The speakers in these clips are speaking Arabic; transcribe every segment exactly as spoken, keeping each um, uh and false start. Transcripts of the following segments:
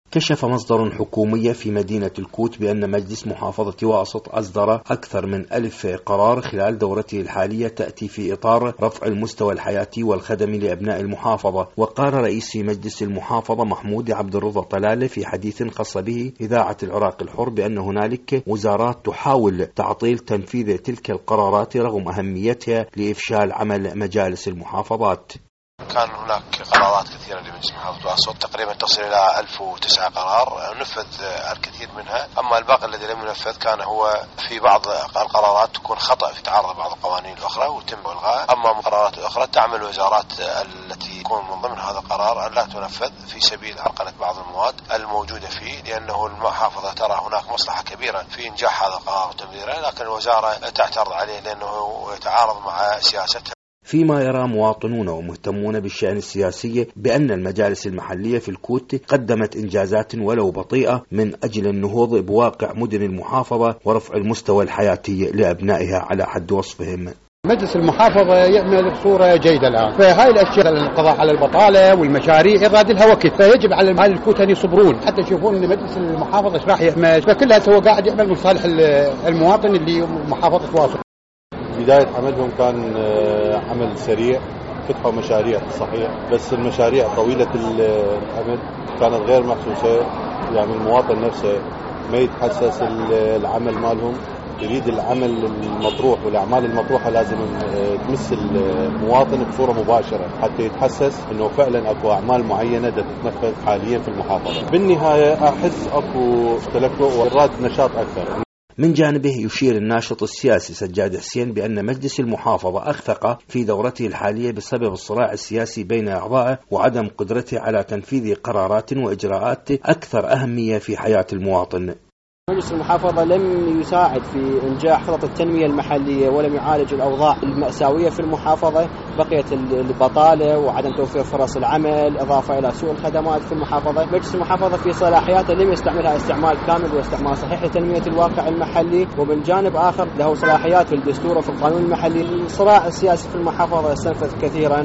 كشف مصدر حكومي في مدينة الكوت بأن مجلس محافظة واسط أصدر أكثر من ألف قرار خلال دورته الحالية تأتي في إطار رفع المستوى الحياتي والخدمي لأبناء المحافظة. وقال رئيس مجلس المحافظة محمود عبد الرضا طلالة في حديث خاص به إذاعة العراق الحر بأن هنالك وزارات تحاول تعطيل تنفيذ تلك القرارات رغم أهميتها لإفشال عمل مجالس المحافظات. كان هناك قرارات كثيرة لمجلس محافظة واسط تقريبا تصل إلى ألف وتسعة قرار نفذ الكثير منها، أما الباقي الذي لم ينفذ كان هو في بعض القرارات تكون خطأ في تعارض بعض القوانين الأخرى وتم إلغاء، أما قرارات أخرى تعمل وزارات التي تكون من ضمن هذا القرار أن لا تنفذ في سبيل عرقلة بعض المواد الموجودة فيه، لأنه المحافظة ترى هناك مصلحة كبيرة في إنجاح هذا القرار وتمريره، لكن الوزارة تعترض عليه لأنه يتعارض مع سياستها. فيما يرى مواطنون ومهتمون بالشأن السياسي بأن المجالس المحلية في الكوت قدمت إنجازات ولو بطيئة من أجل النهوض بواقع مدن المحافظة ورفع المستوى الحياتي لأبنائها على حد وصفهم. مجلس المحافظة يعمل بصورة جيدة الآن، فهاي الأشياء القضاء على البطالة والمشاريع يراد لها وقت، فيجب على أهل الكوت أن يصبرون حتى يشوفون أن مجلس المحافظة إيش راح يعمل، فكلها هو قاعد يعمل من صالح المواطن اللي محافظة واسط. بداية عملهم كان عمل سريع، فتحوا مشاريع صحيح، بس المشاريع طويلة الأمد كانت غير محسوسة، يعني المواطن نفسه ما يتحسس العمل مالهم، يريد العمل المطروح والأعمال المطروحة لازم تمس المواطن بصورة مباشرة حتى يتحسس أنه فعلا أكو أعمال معينة تتنفذ حاليا في المحافظة. بالنهاية أحس أكو تلكؤ وإرادة نشاط أكثر. من جانبه يشير الناشط السياسي سجاد حسين بأن مجلس المحافظة أخفق في دورته الحالية بسبب الصراع السياسي بين أعضائه وعدم قدرته على تنفيذ قرارات وإجراءات أكثر أهمية في حياة المواطن. مجلس المحافظة لم يساعد في إنجاح خطط التنمية المحلية ولم يعالج الأوضاع المأساوية في المحافظة، بقيت البطالة وعدم توفير فرص العمل إضافة إلى سوء الخدمات في المحافظة. مجلس المحافظة في صلاحياته لم يستعملها استعمال كامل واستعمال صحيح لتنمية الواقع المحلي، ومن جانب آخر له صلاحيات في الدستور وفي القانون المحلي. الصراع السياسي في المحافظة استنفذ كثيرا.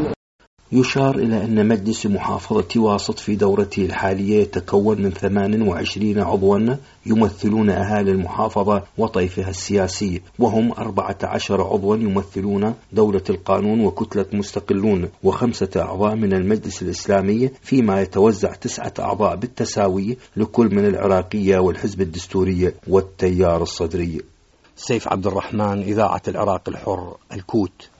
يشار إلى أن مجلس محافظة واسط في دورته الحالية يتكون من ثمان وعشرين عضوا يمثلون أهالي المحافظة وطيفها السياسي، وهم أربعة عشر عضوا يمثلون دولة القانون وكتلة مستقلون، وخمسة أعضاء من المجلس الإسلامي، فيما يتوزع تسعة أعضاء بالتساوي لكل من العراقية والحزب الدستوري والتيار الصدري. سيف عبد الرحمن، إذاعة العراق الحر، الكوت.